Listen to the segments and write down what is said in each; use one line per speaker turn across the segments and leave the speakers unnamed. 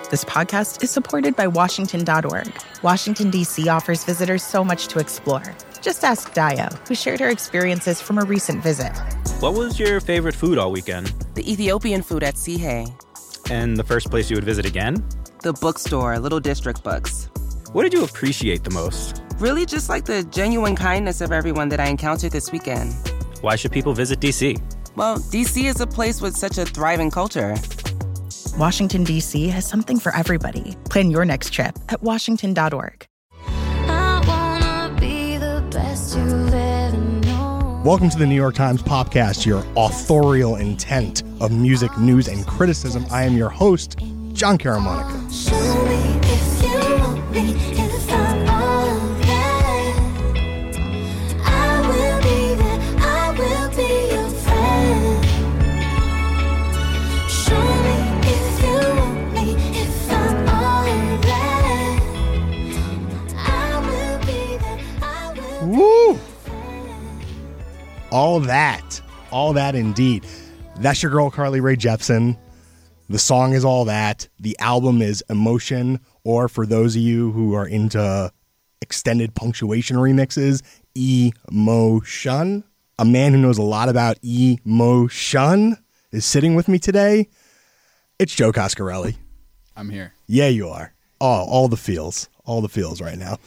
This podcast is supported by Washington.org. Washington, D.C. offers visitors so much to explore. Just ask Dio, who shared her experiences from a recent visit.
What was your favorite food all weekend?
The Ethiopian food at Sihe.
And the first place you would visit again?
The bookstore, Little District Books.
What did you appreciate the most?
Really just like the genuine kindness of everyone that I encountered this weekend.
Why should people visit D.C.?
Well, D.C. is a place with such a thriving culture.
Washington, D.C. has something for everybody. Plan your next trip at Washington.org.
Welcome to the New York Times Popcast, your authorial intent of music, news, and criticism. I am your host, John Caramonica.
Show me if you want me, if I'm alright. I will be there, I will be your friend. Show me if you want me, if I'm alright. I will be there, I will be
Woo! All that indeed. That's your girl, Carly Rae Jepsen. The song is All That. The album is Emotion, or for those of you who are into extended punctuation remixes, Emotion. A man who knows a lot about emotion is sitting with me today. It's Joe Coscarelli.
I'm here.
Yeah, you are. Oh, all the feels right now.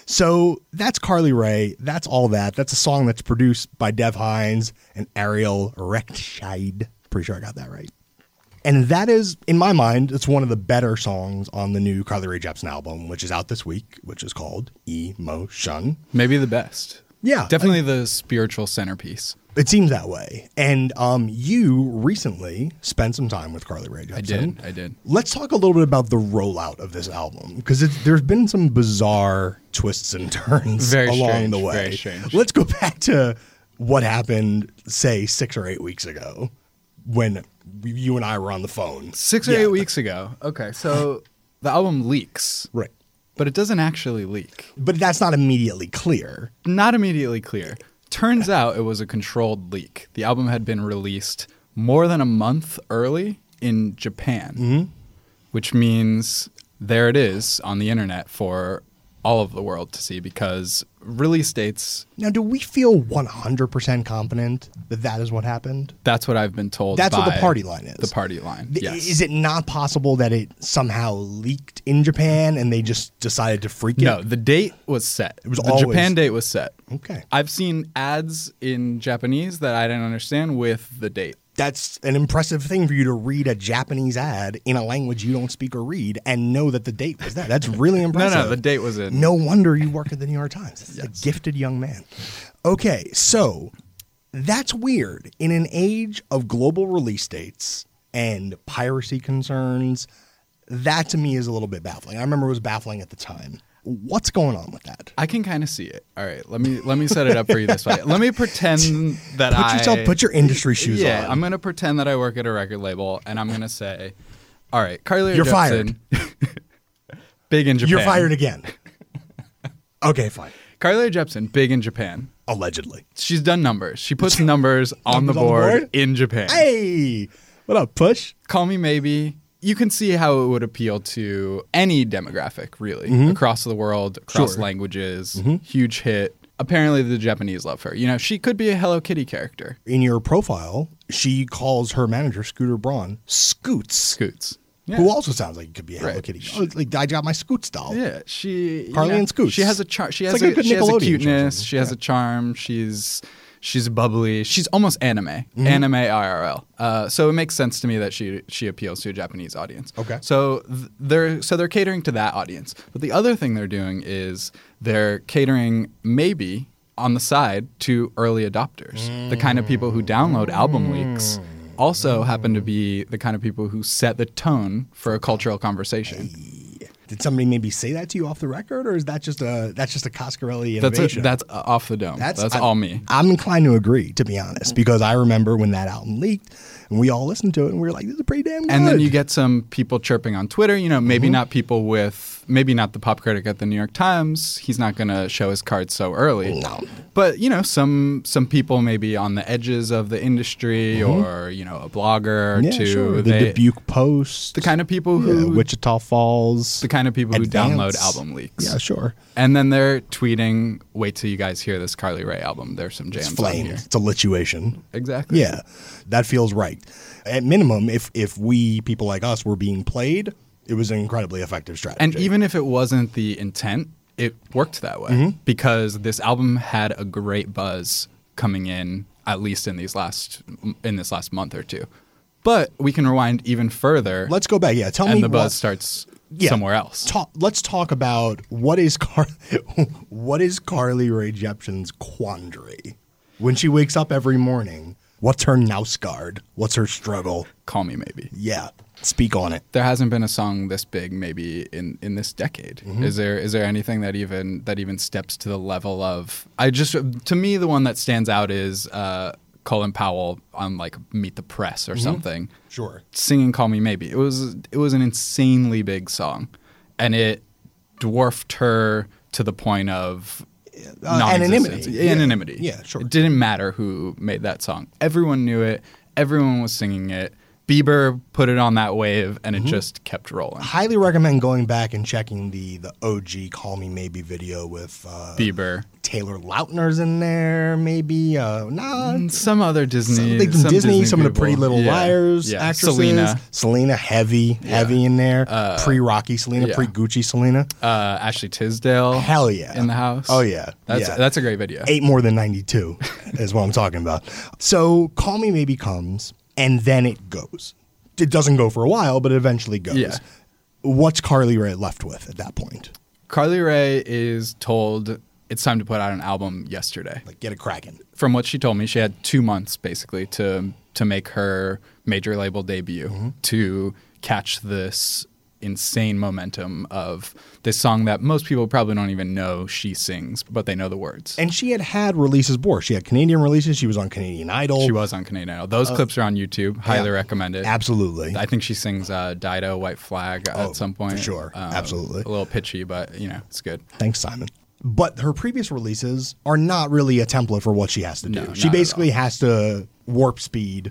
So that's Carly Rae. That's All That. That's a song that's produced by Dev Hynes and Ariel Rechtshaid. Pretty sure I got that right. And that is, in my mind, it's one of the better songs on the new Carly Rae Jepsen album, which is out this week, which is called Emotion.
Maybe the best.
Yeah.
Definitely the spiritual centerpiece.
It seems that way. And you recently spent some time with Carly Rae Jepsen.
I did.
Let's talk a little bit about the rollout of this album, because there's been some bizarre twists and turns along the way.
Very strange.
Let's go back to what happened, say, 6 or 8 weeks ago when you and I were on the phone.
6 or 8 weeks ago. Okay, so the album leaks.
Right.
But it doesn't actually leak.
But that's not immediately clear.
Not immediately clear. Turns out it was a controlled leak. The album had been released more than a month early in Japan, which means there it is on the internet for all of the world to see, because release dates...
Now, do we feel 100% confident that that is what happened?
That's what I've been told.
That's what the party line is.
The party line, yes.
Is it not possible that it somehow leaked in Japan and they just decided to freak it?
No, the date was set.
It was
the
always...
Japan date was set.
Okay.
I've seen ads in Japanese that I didn't understand with the date.
That's an impressive thing for you to read a Japanese ad in a language you don't speak or read and know that the date was that. That's really impressive.
No, the date was in.
No wonder you work at the New York Times. This is
Yes.
a gifted young man. Okay, so that's weird. In an age of global release dates and piracy concerns, that to me is a little bit baffling. I remember it was baffling at the time. What's going on with that?
I can kind of see it. All right, let me set it up for you this way. Let me pretend that
Put your industry shoes on.
Yeah, I'm going to pretend that I work at a record label, and I'm going to say, all right, Carly Rae
You're
Jepsen, big in Japan.
You're fired again. Okay, fine.
Carly Rae Jepsen, big in Japan.
Allegedly.
She's done numbers. She puts numbers on the board in Japan.
Hey, what up, Push?
Call Me Maybe. You can see how it would appeal to any demographic, really, across the world, across languages. Huge hit. Apparently, the Japanese love her. You know, she could be a Hello Kitty character.
In your profile, she calls her manager, Scooter Braun, Scoots.
Yeah.
Who also sounds like it could be a Hello
Right.
Kitty. Oh, like, I got my Scoots doll.
Yeah, she
Carly and Scoots.
She has a charm. She has
like a good
she has a
Nickelodeon
cuteness.
show.
She has a charm. She's bubbly. She's almost anime. Anime IRL. So it makes sense to me that she appeals to a Japanese audience.
Okay.
So they're catering to that audience. But the other thing they're doing is they're catering maybe on the side to early adopters, the kind of people who download album leaks. Also happen to be the kind of people who set the tone for a cultural conversation.
Did somebody maybe say that to you off the record, or is that just a Coscarelli innovation?
That's off the dome. That's all me.
I'm inclined to agree, to be honest, because I remember when that album leaked and we all listened to it and we were like, this is pretty damn good.
And then you get some people chirping on Twitter, maybe not people maybe not the pop critic at the New York Times. He's not going to show his cards so early.
No.
But, some people maybe on the edges of the industry or, a blogger or two.
Sure. The Dubuque Post.
The kind of people who...
Wichita Falls.
The kind of people who
Advance.
download album leaks.
Yeah, sure.
And then they're tweeting, wait till you guys hear this Carly Rae album. There's some jams
It's
on
flamed.
here.
It's a lituation.
Exactly.
Yeah, that feels right. At minimum, if we, people like us, were being played, it was an incredibly effective strategy.
And even if it wasn't the intent, it worked that way because this album had a great buzz coming in, at least in this last month or two. But we can rewind even further.
Let's go back. Yeah, tell me
and the buzz starts somewhere else.
Let's talk about what is Carly Rae Jepsen's quandary when she wakes up every morning. What's her Nausgard? What's her struggle?
Call Me Maybe.
Yeah, speak on it.
There hasn't been a song this big maybe in this decade. Is there anything that even steps to the level of? To me the one that stands out is Colin Powell on like Meet the Press or something.
Sure.
Singing Call Me Maybe. It was an insanely big song, and it dwarfed her to the point of
anonymity.
Anonymity.
Yeah, sure.
It didn't matter who made that song. Everyone knew it. Everyone was singing it. Bieber put it on that wave, and it just kept rolling.
Highly recommend going back and checking the OG Call Me Maybe video with
Bieber.
Taylor Lautner's in there, maybe.
Some other Disney.
Some Disney, some of the
people.
Pretty Little Liars actresses. Selena, heavy in there. Pre-Rocky Selena, pre-Gucci Selena.
Ashley Tisdale.
Hell yeah.
In the house.
Oh, yeah.
That's a great video.
8 more than 92 is what I'm talking about. So Call Me Maybe comes, and then it goes. It doesn't go for a while, but it eventually goes.
Yeah.
What's Carly Rae left with at that point?
Carly Rae is told it's time to put out an album yesterday.
Like, get it cracking.
From what she told me, she had 2 months basically to make her major label debut to catch this insane momentum of this song that most people probably don't even know she sings, but they know the words.
And she had releases before. She had Canadian releases. She was on Canadian Idol.
She was on Canadian Idol. Those clips are on YouTube. Highly recommend it.
Absolutely.
I think she sings Dido, White Flag at some point.
For sure. Absolutely.
A little pitchy, but it's good.
Thanks, Simon. But her previous releases are not really a template for what she has to do.
No,
she basically has to warp speed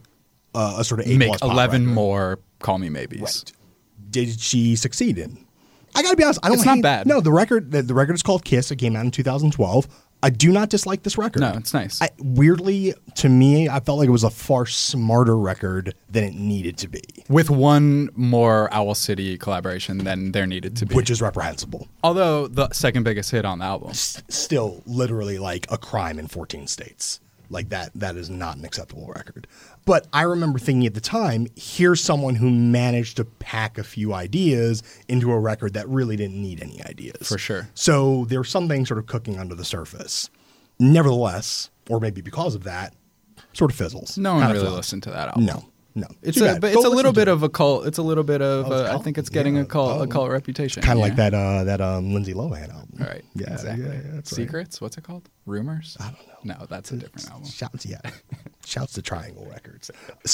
a sort of A+
make
pop
11
record.
more Call Me Maybes.
Right. Did she succeed in? I gotta be honest.
It's not bad.
No, the record is called Kiss. It came out in 2012. I do not dislike this record.
No, it's nice.
Weirdly, to me, I felt like it was a far smarter record than it needed to be.
With one more Owl City collaboration than there needed to be.
Which is reprehensible.
Although the second biggest hit on the album.
Still literally like a crime in 14 states. Like that is not an acceptable record. But I remember thinking at the time, here's someone who managed to pack a few ideas into a record that really didn't need any ideas.
For sure.
So there was something sort of cooking under the surface. Nevertheless, or maybe because of that, sort of fizzles.
No one
Kind of
really
flops.
listened to that album.
No.
It's
Too
a,
bad.
but
Go
it's a
listen
little
to
bit
it.
of a cult. It's a little bit of.
it's a
I
cult?
think it's getting a cult reputation.
Kind of
Yeah.
like that Lindsay Lohan album.
All right.
Yeah,
Exactly.
yeah, that's right.
Secrets. What's it called? Rumors.
I don't know.
No, that's a different album.
Shouts to Triangle Records.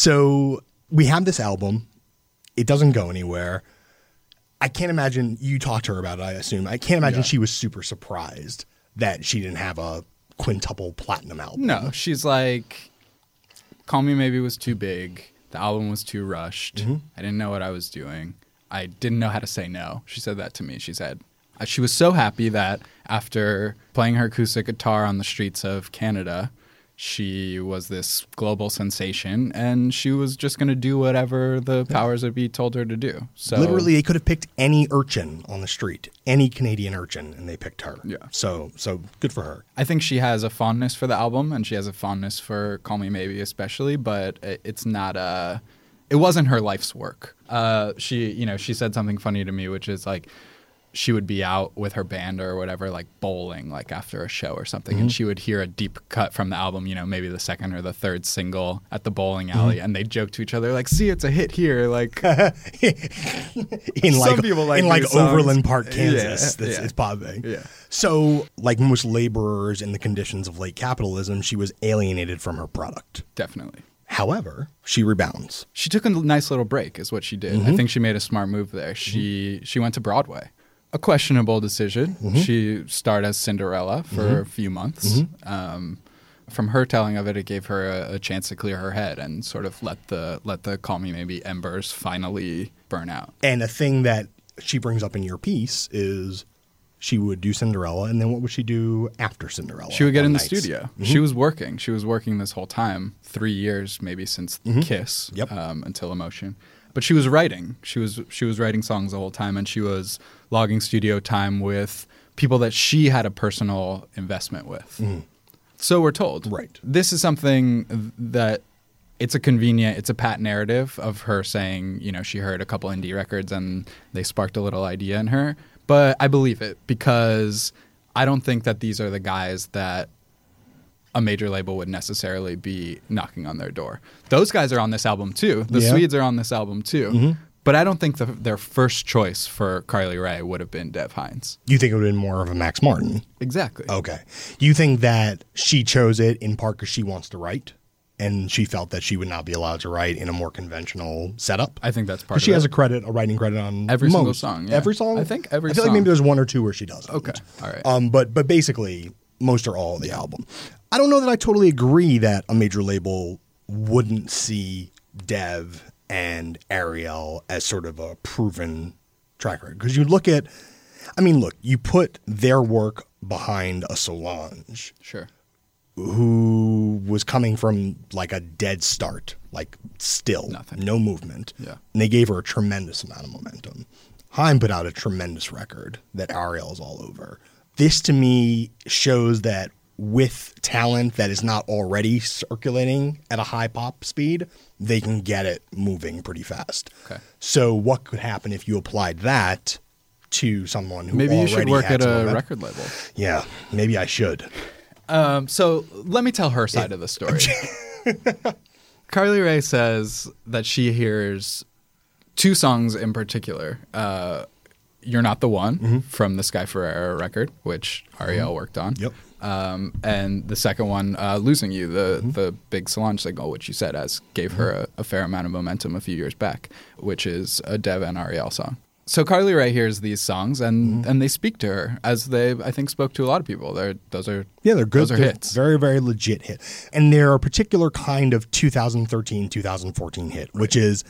So we have this album. It doesn't go anywhere. I can't imagine, you talked to her about it, I assume. I can't imagine she was super surprised that she didn't have a quintuple platinum album.
No, she's like, Call Me Maybe was too big. The album was too rushed. I didn't know what I was doing. I didn't know how to say no. She said that to me. She said she was so happy that after playing her acoustic guitar on the streets of Canada, she was this global sensation, and she was just going to do whatever the powers that be told her to do. So
Literally, they could have picked any urchin on the street, any Canadian urchin, and they picked her.
Yeah.
So good for her.
I think she has a fondness for the album, and she has a fondness for Call Me Maybe especially, but it's not it wasn't her life's work. She said something funny to me, which is like, she would be out with her band or whatever, like bowling, like after a show or something, and she would hear a deep cut from the album, you know, maybe the second or the third single at the bowling alley, and they'd joke to each other like, "See, it's a hit here." Like
in
some people like these songs.
Overland Park, Kansas,
Yeah.
it's popping.
Yeah.
So, like most laborers in the conditions of late capitalism, she was alienated from her product.
Definitely.
However, she rebounds.
She took a nice little break, is what she did. I think she made a smart move there. She went to Broadway. A questionable decision. She starred as Cinderella for a few months. From her telling of it, it gave her a chance to clear her head and sort of let the Call Me Maybe embers finally burn out.
And a thing that she brings up in your piece is she would do Cinderella, and then what would she do after Cinderella?
She would get
on
in the
nights?
studio. She was working. She was working this whole time, 3 years maybe since Kiss,
Yep.
until Emotion. But she was writing. She was writing songs the whole time, and she was logging studio time with people that she had a personal investment with. So we're told.
Right.
This is something that it's a pat narrative of her saying, you know, she heard a couple indie records and they sparked a little idea in her. But I believe it because I don't think that these are the guys that a major label would necessarily be knocking on their door. Those guys are on this album too. The
Yeah.
Swedes are on this album too. But I don't think their first choice for Carly Rae would have been Dev Hynes.
You think it would have been more of a Max Martin?
Exactly.
Okay. You think that she chose it in part because she wants to write, and she felt that she would not be allowed to write in a more conventional setup?
I think that's part
But
of
she
it.
has a writing credit on
Every single
most.
song, yeah.
Every song?
I think every
I feel like
song.
maybe there's one or two where she doesn't.
Okay. All right.
But basically, most are all of the album. I don't know that I totally agree that a major label wouldn't see Dev and Ariel as sort of a proven track record. Because you look at, you put their work behind a Solange
Sure.
who was coming from like a dead start, like still
Nothing.
no movement.
Yeah.
And they gave her a tremendous amount of momentum. Haim put out a tremendous record that Ariel is all over. This to me shows that with talent that is not already circulating at a high pop speed, they can get it moving pretty fast.
Okay.
So what could happen if you applied that to someone who
Maybe you
already
should work
had
at
some
a
momentum?
record label.
Yeah, maybe I should.
So let me tell her side of the story. Carly Rae says that she hears two songs in particular. You're Not the One from the Sky Ferreira record, which Ariel worked on.
Yep.
And the second one, Losing You, the big Solange single, which you said gave her a fair amount of momentum a few years back, which is a Dev and Ariel song. So Carly Rae hears these songs and they speak to her as they, I think, spoke to a lot of people. Those are
good.
Those are
They're
hits.
Very, very legit hit. And they're a particular kind of 2013, 2014 hit, which is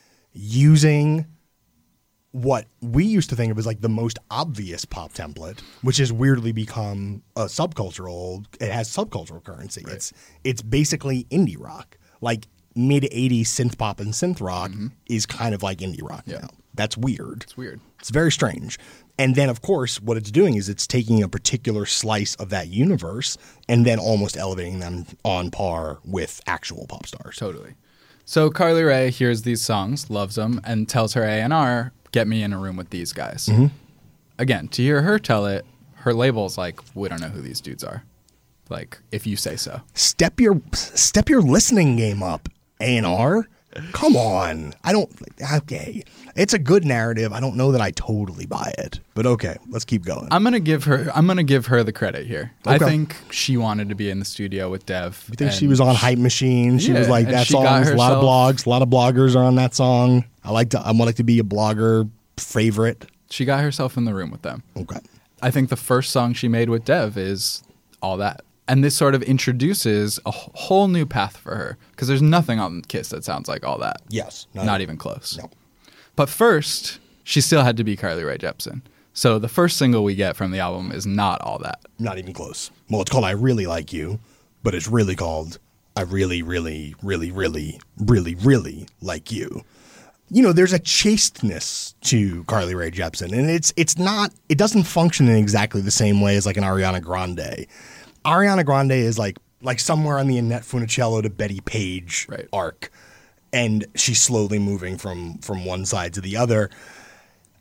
using what we used to think of as like the most obvious pop template, which has weirdly become a subcultural. It has subcultural currency.
Right.
It's basically indie rock. Like mid 80s synth pop and synth rock is kind of like indie rock now. That's weird.
It's weird.
It's very strange. And then, of course, what it's doing is it's taking a particular slice of that universe and then almost elevating them on par with actual pop stars.
Totally. So Carly Rae hears these songs, loves them, and tells her A&R, get me in a room with these guys. Again, to hear her tell it, her label's like, we don't know who these dudes are. Like, if you say so.
Step your listening game up, A&R. Come on. Okay. It's a good narrative. I don't know that I totally buy it. But okay, let's keep going.
I'm gonna give her the credit here.
Okay.
I think she wanted to be in the studio with Dev.
You think she was on Hype Machine? She was
Yeah,
like,
and
that
she
song.
got
A lot of
herself-
blogs. A lot of bloggers are on that song. I want to be a blogger favorite.
She got herself in the room with them.
Okay.
I think the first song she made with Dev is All That. And this sort of introduces a whole new path for her. Because there's nothing on Kiss that sounds like All That.
Yes.
Not even close.
No.
But first, she still had to be Carly Rae Jepsen. So the first single we get from the album is not All That.
Not even close. Well, it's called I Really Like You, but it's really called I Really, Really, Really, Really, Really, Really Like You. You know, there's a chasteness to Carly Rae Jepsen, and it doesn't function in exactly the same way as like an Ariana Grande. Ariana Grande is like somewhere on the Annette Funicello to Betty Page arc, and she's slowly moving from one side to the other.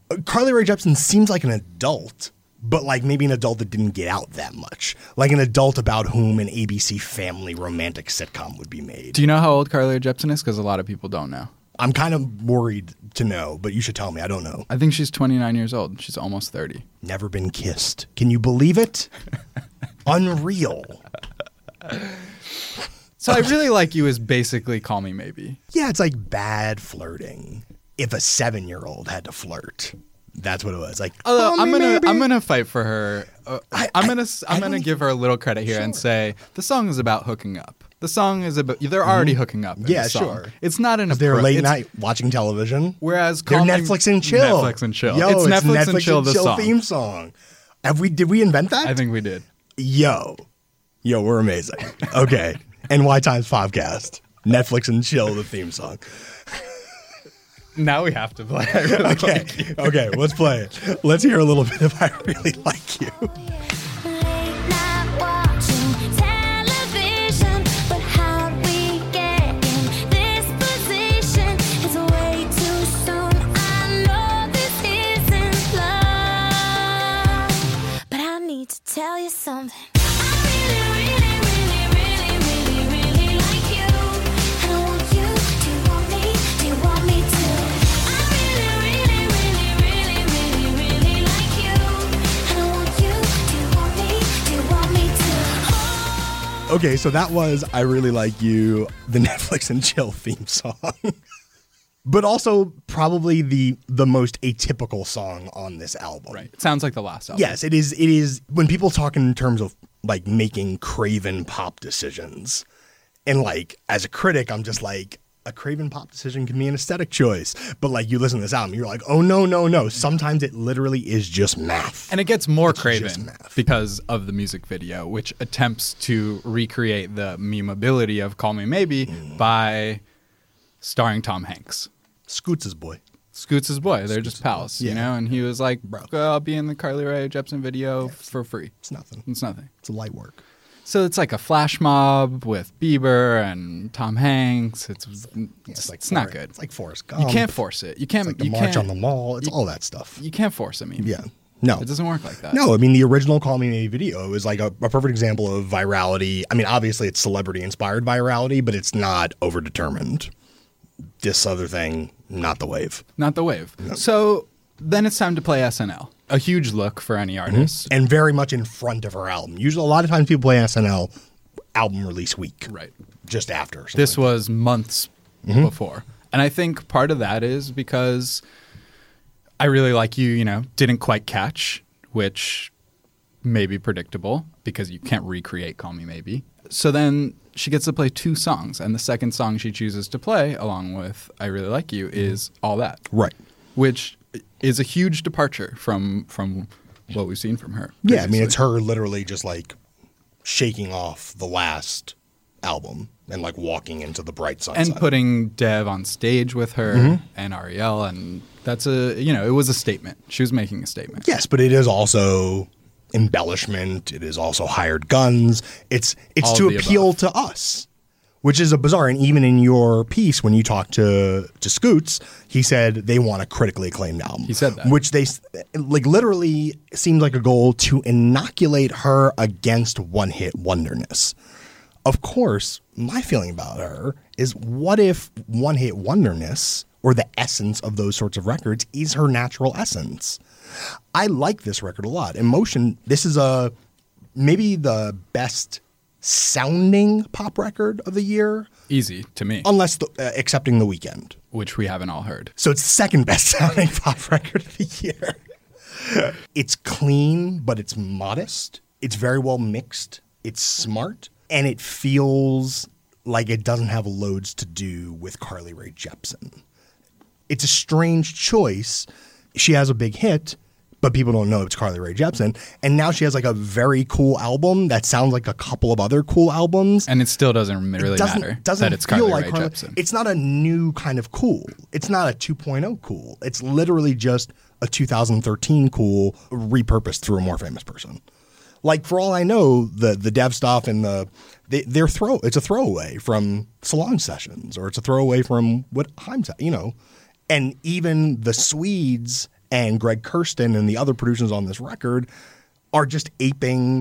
Carly Rae Jepsen seems like an adult, but like maybe an adult that didn't get out that much. Like an adult about whom an ABC Family romantic sitcom would be made.
Do you know how old Carly Rae Jepsen is? Because a lot of people don't know.
I'm kind of worried to know, but you should tell me. I don't know.
I think she's 29 years old. She's almost 30.
Never been kissed. Can you believe it? Unreal.
So I Really Like You is basically Call Me Maybe.
Yeah, it's like bad flirting. If a 7-year-old had to flirt, that's what it was. Like,
Although
"Call me maybe."
I'm gonna fight for her. I'm gonna
don't
give her a little credit here and say the song is about hooking up. The song is about they're already hooking up. In
Yeah,
the song.
sure.
It's not an
They're
appro-
late
it's-
night watching television.
Whereas
They're
Call Me-
Netflix and chill.
Netflix and chill.
Yo,
it's Netflix and chill. The song.
theme song. Did we invent that?
I think we did.
Yo, we're amazing. Okay, NY Times podcast. Netflix and chill. The theme song.
Now we have to play. I Really Like You.
Okay, let's play it. Let's hear a little bit of I Really Like You.
Late night watching television, but how'd we get in this position? It's way too soon. I know this isn't love, but I need to tell you something. I really like you. I don't want you. Do you want me? Do you want me to? I really like you. I don't want you. Do you want me? Do you want me to?
Okay, so that was I Really Like You, the Netflix and chill theme song. But also probably the most atypical song on this album.
Right. It sounds like the last album.
Yes, it is. It is. When people talk in terms of like making craven pop decisions, and like as a critic, I'm just like, a craven pop decision can be an aesthetic choice. But like you listen to this album, you're like, oh no. Sometimes it literally is just math.
And it gets more
It's just
craven
math.
because of the music video, which attempts to recreate the memeability of Call Me Maybe by starring Tom Hanks.
Scoots' boy.
Scoots' boy. They're just pals, you
yeah.
know? And he was like,
Bro.
I'll be in the Carly Rae Jepsen video for free.
It's nothing.
It's nothing.
It's light work.
So it's like a flash mob with Bieber and Tom Hanks. It's not good.
It's like Forrest Gump.
You can't force it. You can't.
It's like the
you
March
can't,
on the Mall. It's all that stuff.
You can't force a meme.
Yeah. No.
It doesn't work like that.
No, I mean, the original Call Me Maybe video is like a perfect example of virality. I mean, obviously it's celebrity-inspired virality, but it's not overdetermined. This other thing, not the wave.
Not the wave. So then it's time to play SNL. A huge look for any artist.
And very much in front of her album. Usually, a lot of times people play SNL album release week.
Right.
Just after. or something
This
like
was months before. And I think part of that is because I Really Like You, didn't quite catch, which may be predictable because you can't recreate Call Me Maybe. So then she gets to play 2 songs, and the second song she chooses to play along with I Really Like You is All That.
Right.
Which is a huge departure from what we've seen from her.
Yeah, I mean,
previously.
it's her literally just like shaking off the last album and like walking into the bright sunset.
And putting Dev on stage with her and Ariel, and that's it was a statement. She was making a statement.
Yes, but it is also embellishment. It is also hired guns. It's
All
to
of the
appeal
above.
to us, which is a bizarre. And even in your piece, when you talked to Scoots, he said they want a critically acclaimed album.
He said that.
which they like literally seems like a goal to inoculate her against one-hit wonderness. Of course, my feeling about her is, what if one-hit wonderness, or the essence of those sorts of records, is her natural essence? I like this record a lot. Emotion, this is maybe the best sounding pop record of the year,
Easy to me,
unless excepting The Weeknd.
which we haven't all heard.
So it's the second best sounding pop record of the year. It's clean, but it's modest. It's very well mixed. It's smart. And it feels like it doesn't have loads to do with Carly Rae Jepsen. It's a strange choice. She has a big hit, but people don't know it's Carly Rae Jepsen. And now she has like a very cool album that sounds like a couple of other cool albums.
And it still doesn't really matter that it's Carly Rae Jepsen.
It's not a new kind of cool. It's not a 2.0 cool. It's literally just a 2013 cool repurposed through a more famous person. Like, for all I know, the Dev stuff and it's a throwaway from Solange Sessions, or it's a throwaway from what Haim said, And even the Swedes and Greg Kurstin and the other producers on this record are just aping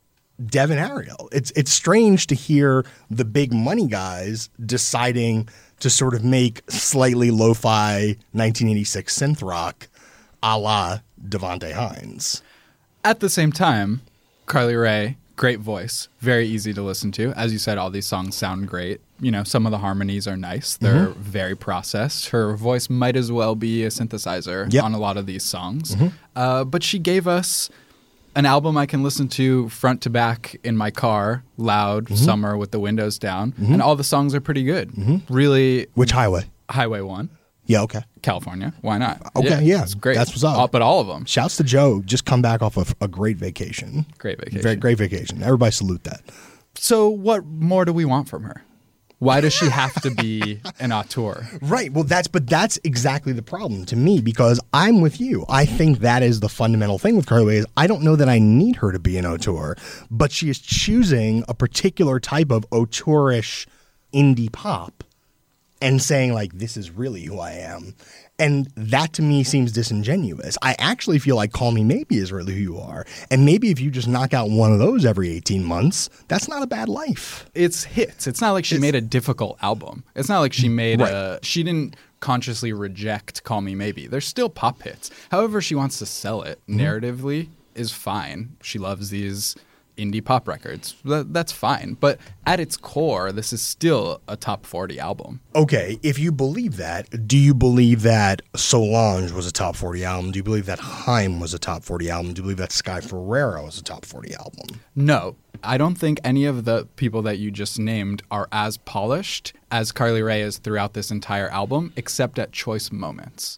Dev and Ariel. It's strange to hear the big money guys deciding to sort of make slightly lo-fi 1986 synth rock a la Devontae Hines.
At the same time, Carly Rae, great voice, very easy to listen to. As you said, all these songs sound great. You know, some of the harmonies are nice. They're very processed. Her voice might as well be a synthesizer on a lot of these songs. But she gave us an album I can listen to front to back in my car, loud, summer with the windows down, and all the songs are pretty good. Really.
Which highway?
Highway 1.
Yeah, okay.
California. Why not?
Okay, yeah.
It's great.
That's what's up.
But all of them.
Shouts to Joe. Just come back off of a great vacation.
Great vacation.
Great vacation. Everybody salute that.
So what more do we want from her? Why does she have to be an auteur?
Right. Well, that's exactly the problem to me, because I'm with you. I think that is the fundamental thing with Carly Rae is I don't know that I need her to be an auteur, but she is choosing a particular type of auteurish indie pop and saying, like, this is really who I am. And that to me seems disingenuous. I actually feel like Call Me Maybe is really who you are. And maybe if you just knock out one of those every 18 months, that's not a bad life.
It's hits. It's not like she made a difficult album. It's not like she made she didn't consciously reject Call Me Maybe. There's still pop hits. However she wants to sell it narratively is fine. She loves these indie pop records. That's fine. But at its core, this is still a top 40 album.
Okay, if you believe that, do you believe that Solange was a top 40 album? Do you believe that Haim was a top 40 album? Do you believe that Sky Ferreira was a top 40 album?
No. I don't think any of the people that you just named are as polished as Carly Rae is throughout this entire album, except at choice moments.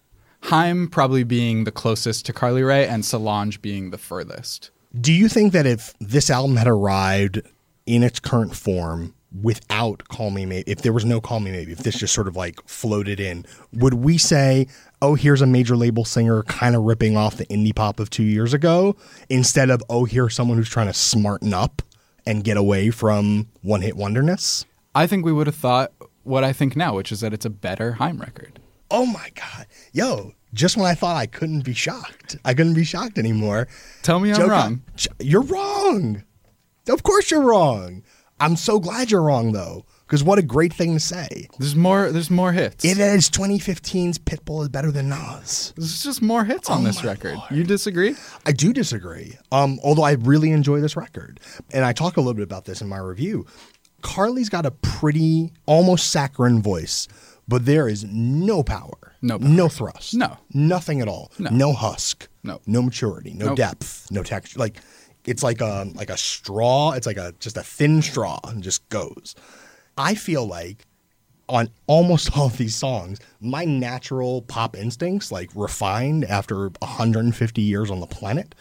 Haim probably being the closest to Carly Rae and Solange being the furthest.
Do you think that if this album had arrived in its current form without Call Me Maybe, if there was no Call Me Maybe, if this just sort of like floated in, would we say, oh, here's a major label singer kind of ripping off the indie pop of 2 years ago, instead of, oh, here's someone who's trying to smarten up and get away from one-hit wonderness?
I think we would have thought what I think now, which is that it's a better Haim record.
Oh, my God. Yo, just when I thought I couldn't be shocked. I couldn't be shocked anymore.
Tell me I'm wrong.
You're wrong. Of course you're wrong. I'm so glad you're wrong, though, because what a great thing to say.
There's more hits.
It is 2015's Pitbull is better than Nas.
There's just more hits on this record.
Lord.
You disagree?
I do disagree, although I really enjoy this record. And I talk a little bit about this in my review. Carly's got a pretty, almost saccharine voice, but there is no power. No thrust.
No.
Nothing at all. No husk.
No.
No maturity. No depth. No texture. Like, it's like a straw. It's like just a thin straw and just goes. I feel like on almost all of these songs, my natural pop instincts, like refined after 150 years on the planet,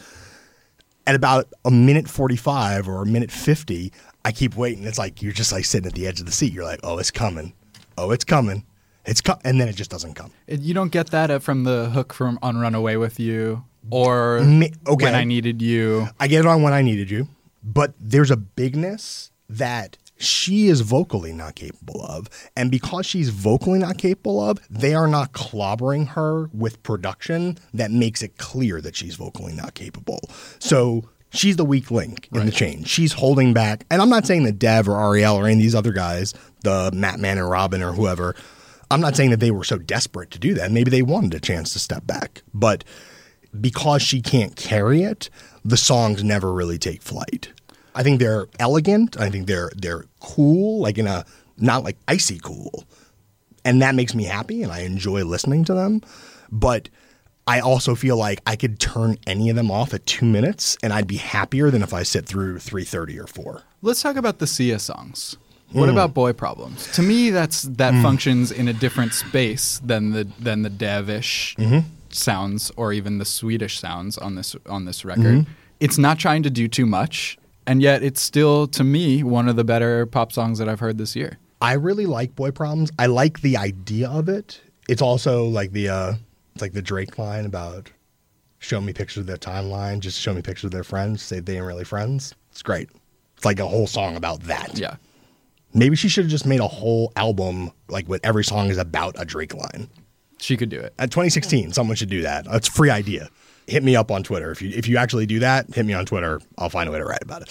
at about a minute 45 or a minute 50, I keep waiting. It's like you're just like sitting at the edge of the seat. You're like, oh, it's coming. Oh, it's coming. And then it just doesn't come.
You don't get that from the hook from on Run Away With You or When I Needed You.
I get it on When I Needed You, but there's a bigness that she is vocally not capable of. And because she's vocally not capable of, they are not clobbering her with production that makes it clear that she's vocally not capable. So she's the weak link in the chain. She's holding back. And I'm not saying that Dev or Ariel or any of these other guys, the Matt Man and Robin or whoever, I'm not saying that they were so desperate to do that. Maybe they wanted a chance to step back. But because she can't carry it, the songs never really take flight. I think they're elegant. I think they're cool, like in a not like icy cool. And that makes me happy and I enjoy listening to them. But I also feel like I could turn any of them off at 2 minutes and I'd be happier than if I sit through 3:30 or 4.
Let's talk about the Sia songs. What about Boy Problems? To me, that functions in a different space than the Devish sounds or even the Swedish sounds on this record. It's not trying to do too much, and yet it's still, to me, one of the better pop songs that I've heard this year.
I really like Boy Problems. I like the idea of it. It's also like the Drake line about show me pictures of their timeline, just show me pictures of their friends, say they ain't really friends. It's great. It's like a whole song about that.
Yeah.
Maybe she should have just made a whole album like with every song is about a Drake line.
She could do it.
At 2016, someone should do that. It's a free idea. Hit me up on Twitter. If you actually do that, hit me on Twitter. I'll find a way to write about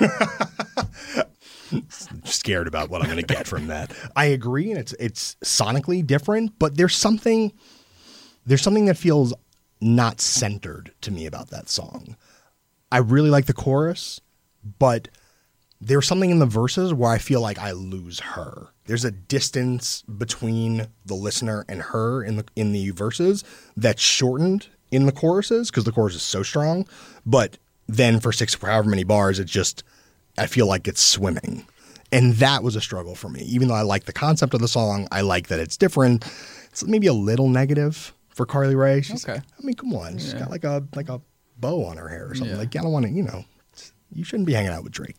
it. Scared about what I'm going to get from that. I agree, and it's sonically different, but there's something that feels not centered to me about that song. I really like the chorus, but there's something in the verses where I feel like I lose her. There's a distance between the listener and her in the verses that's shortened in the choruses because the chorus is so strong. But then for however many bars, I feel like it's swimming. And that was a struggle for me. Even though I like the concept of the song, I like that it's different. It's maybe a little negative for Carly Rae.
Okay.
I mean, come on. She's got like a bow on her hair or something. Like, I don't want to, you shouldn't be hanging out with Drake.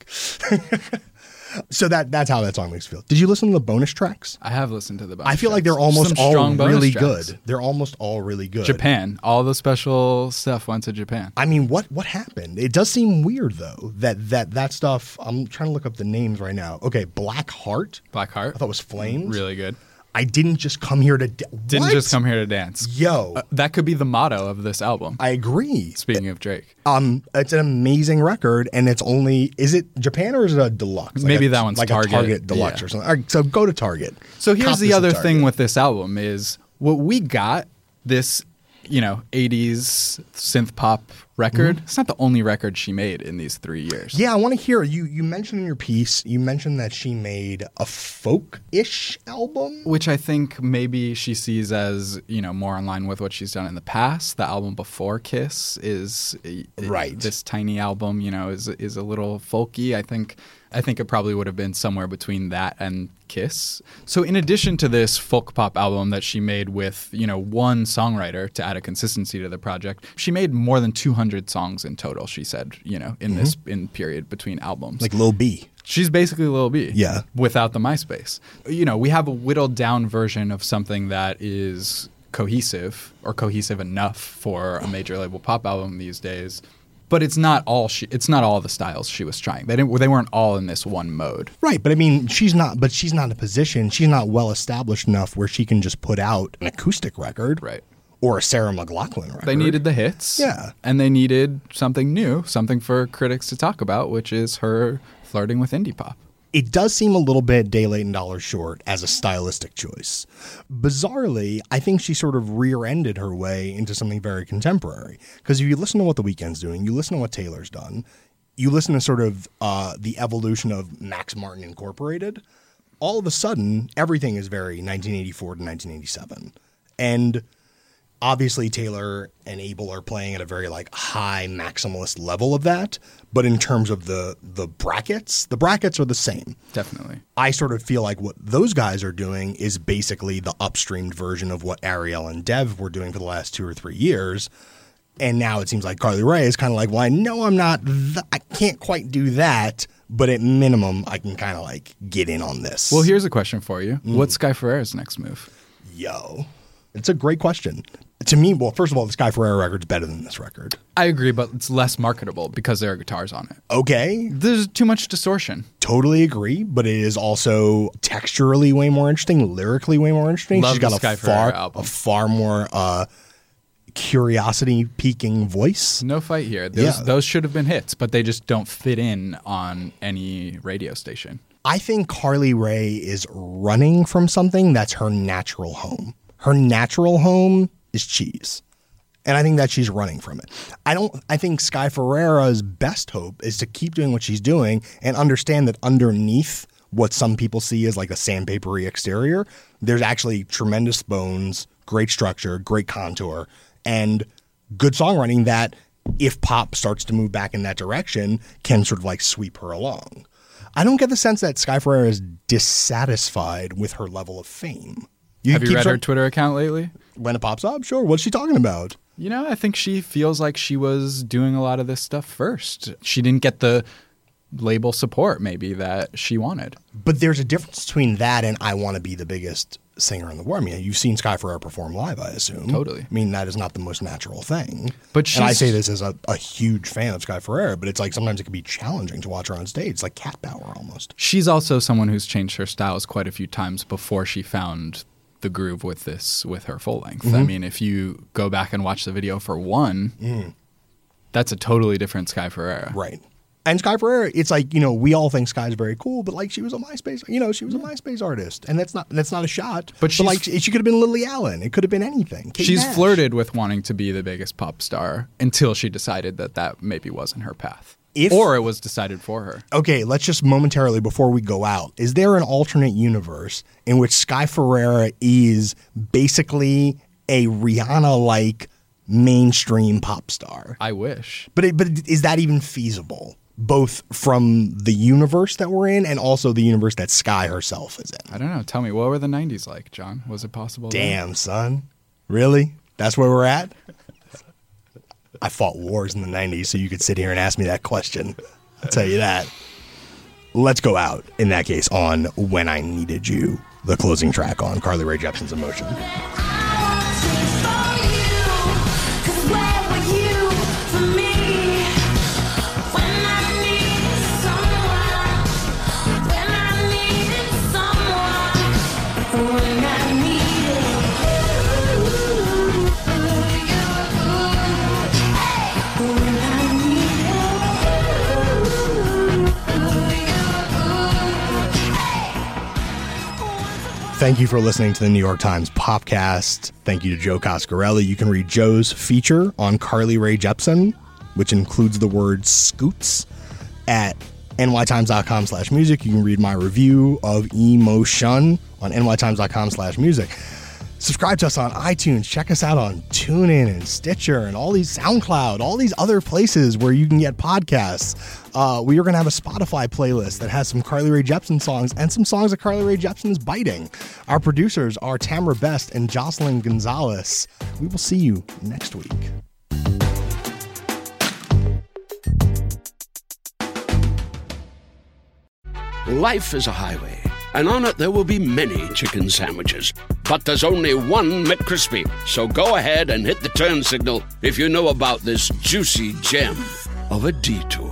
So that's how that song makes me feel. Did you listen to the bonus tracks?
I have listened to the bonus
I feel like
tracks.
they're almost
Some
all
strong bonus
really
tracks.
good. They're almost all really good.
Japan. All the special stuff went to Japan.
I mean, what happened? It does seem weird though that stuff. I'm trying to look up the names right now. Okay, Black Heart.
Black Heart.
I thought it was Flames.
Really good.
I didn't just come here to
Didn't just come here to dance.
Yo,
That could be the motto of this album.
I agree.
Speaking of Drake.
It's an amazing record, and it's only is it Japan or is it a deluxe?
Maybe that one's
like
Target.
a Target deluxe
Yeah.
or something. All right, so go to Target.
So here's
Cop
the
this at
other
Target.
thing with this album is what we got, this, 80s synth pop record. It's not the only record she made in these 3 years.
Yeah, I want to hear you mentioned in your piece. You mentioned that she made a folk-ish album.
Which I think maybe she sees as, more in line with what she's done in the past. The album before Kiss is
Right.
This tiny album, is a little folky. I think it probably would have been somewhere between that and Kiss. So in addition to this folk pop album that she made with, one songwriter to add a consistency to the project, she made more than 200 songs in total, she said, in this period between albums.
Like Lil B.
She's basically Lil B.
Yeah.
Without the MySpace. We have a whittled down version of something that is cohesive or cohesive enough for a major label pop album these days. But it's not all the styles she was trying. They weren't all in this one mode.
Right, but I mean, she's not in a position, she's not well established enough where she can just put out an acoustic record.
Right.
Or a Sarah McLachlan record.
They needed the hits.
Yeah.
And they needed something new, something for critics to talk about, which is her flirting with indie pop.
It does seem a little bit day late and dollar short as a stylistic choice. Bizarrely, I think she sort of rear-ended her way into something very contemporary. Because if you listen to what The Weeknd's doing, you listen to what Taylor's done, you listen to sort of the evolution of Max Martin Incorporated, all of a sudden, everything is very 1984 to 1987. And obviously, Taylor and Abel are playing at a very high maximalist level of that. But in terms of the brackets are the same.
Definitely.
I sort of feel like what those guys are doing is basically the upstreamed version of what Ariel and Dev were doing for the last 2 or 3 years. And now it seems like Carly Rae is kind of like, well, I know I'm not, I can't quite do that, but at minimum, I can kind of get in on this.
Well, here's a question for you. What's Sky Ferrera's next move?
Yo, it's a great question. To me, well, first of all, the Sky Ferreira record's better than this record.
I agree, but it's less marketable because there are guitars on it.
Okay,
There's too much distortion.
totally agree, but it is also texturally way more interesting, lyrically way more interesting.
Love
She's got
the Sky Ferreira album.
a far more curiosity-piquing voice.
No fight here.
Yeah.
Those should have been hits, but they just don't fit in on any radio station.
I think Carly Rae is running from something that's her natural home. Her natural home is cheese. And I think that she's running from it. I think Sky Ferreira's best hope is to keep doing what she's doing and understand that underneath what some people see as a sandpapery exterior, there's actually tremendous bones, great structure, great contour, and good songwriting that, if pop starts to move back in that direction, can sort of sweep her along. I don't get the sense that Sky Ferreira is dissatisfied with her level of fame.
Have you
keep
read
sort
her
of-
Twitter account lately?
When it pops up? Sure. What's she talking about?
I think she feels like she was doing a lot of this stuff first. She didn't get the label support maybe that she wanted.
But there's a difference between that and I want to be the biggest singer in the world. I mean, you've seen Sky Ferreira perform live, I assume.
Totally.
I mean, that is not the most natural thing.
But
and I
she's-
say this as a huge fan of Sky Ferreira, but it's sometimes it can be challenging to watch her on stage. It's like cat power almost.
She's also someone who's changed her styles quite a few times before she found the groove with her full length. I mean, if you go back and watch the video for one, that's a totally different Sky Ferreira.
Right. And Sky Ferreira, it's like, we all think Sky's very cool, but like she was a MySpace, she was a MySpace artist. And that's not a shot. But like she could have been Lily Allen. It could have been anything. Kate
She's
Nash.
flirted with wanting to be the biggest pop star until she decided that maybe wasn't her path. Or it was decided for her.
Okay, let's just momentarily, before we go out, is there an alternate universe in which Sky Ferreira is basically a Rihanna-like mainstream pop star?
I wish.
But is that even feasible? Both from the universe that we're in and also the universe that Sky herself is in.
I don't know. Tell me, what were the 90s like, John? Was it possible?
Damn, son. Really? That's where we're at? I fought wars in the 90s, so you could sit here and ask me that question. I'll tell you that. Let's go out, in that case, on When I Needed You, the closing track on Carly Rae Jepsen's Emotion. Thank you for listening to the New York Times Popcast. Thank you to Joe Coscarelli. You can read Joe's feature on Carly Rae Jepsen, which includes the word scoots, at nytimes.com/music. You can read my review of Emotion on nytimes.com/music. Subscribe to us on iTunes. Check us out on TuneIn and Stitcher and all these SoundCloud, all these other places where you can get podcasts. We are going to have a Spotify playlist that has some Carly Rae Jepsen songs and some songs that Carly Rae Jepsen is biting. Our producers are Tamara Best and Jocelyn Gonzalez. We will see you next week.
Life is a highway, and on it there will be many chicken sandwiches. But there's only one McCrispy. So go ahead and hit the turn signal if you know about this juicy gem of a detour.